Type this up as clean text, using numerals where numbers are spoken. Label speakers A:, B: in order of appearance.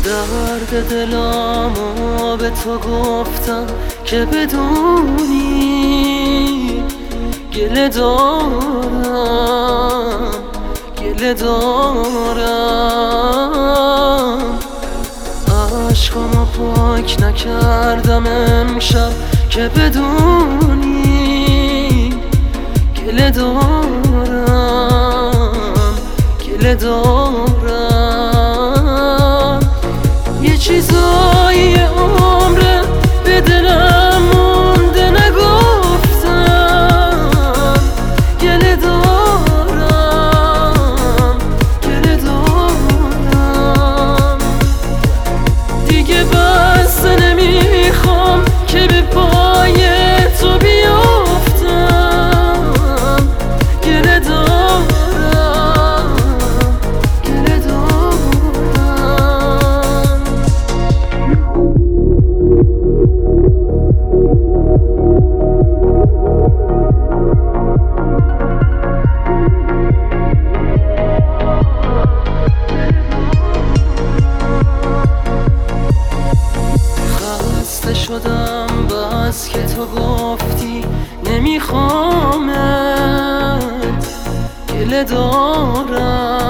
A: درد دلامو به تو گفتم که بدونی گله دارم، گله دارم. عشقامو پاک نکردم امشب که بدونی گله دارم، گله دارم. یه چیزایی عمره به دلم مونده نگفتم، گله دارم، گله دارم. دیگه بس نمیخوام که به پای تو بیافتم، گله دارم، گله دارم. خسته شدم بس که تو گفتی نمیخوامت، گله دارم.